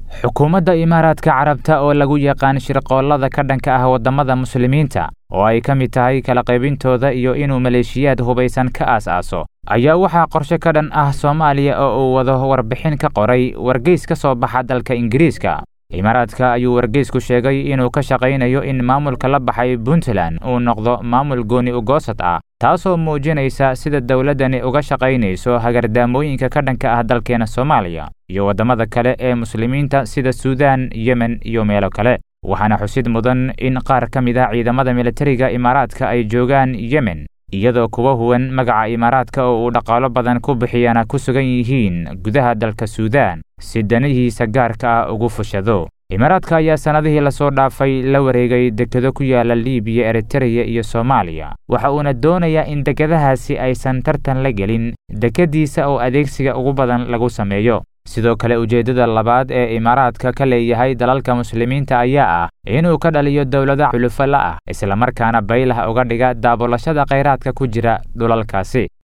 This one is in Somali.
xukuumadda Imaaraadka Carabta oo lagu yaqaan shirqoollada ka dhanka ah wadamada muslimiinta oo ay ka mid tahay kala qaybintooda iyo inuu maleeshiyaad hubaysan ka aas-aaso ayaa waxaa qorshe ka dhan ah Soomaaliya oo uu wado warbixin ka qoray wargeys ka soo baxa dalka Ingiriiska. Imaaraadka ayuu wargeysku sheegay inuu ka shaqaynayo in maamulka la baxay Puntland uu noqdo maamul gooni u goosad ah, taasoo muujinaysa sida dawladani uga shaqaynayso hagardaamooyinka ka dhanka ah dalkeena Soomaaliya iyo wadamada kale ee muslimiinta sida Suudaan, Yemen iyo meelo kale. waxaana xusid mudan in qaar ka mid ah ciidamada militariga Imaaraadka ay joogaan Yemen, iyadoo kuwa huwan magaca Imaaraadka oo uu dhaqaalo badan ku bixiyana ku sugan yihiin gudaha dalka Suudaan si danihiisa gaarka ah ugu fushado. Imaaraadka ayaa sanadihii la soo dhaafay la wareegay dekedo ku yaala Liibiya, Eritrea iyo Soomaaliya, waxa uuna doonayaa in dekedahaasi aysan tartan la gelin dekediisa oo adeegsiga ugu badan lagu sameeyo. sidoo kale ujeedada labaad ee Imaaraadka ka leeyahay dalalka muslimiinta ayaa ah inuu ka dhaliyo dawlado xulufo la ah isla markaana baylaha uga dhiga daabolashada kheyraadka ku jira dhulalkaasi.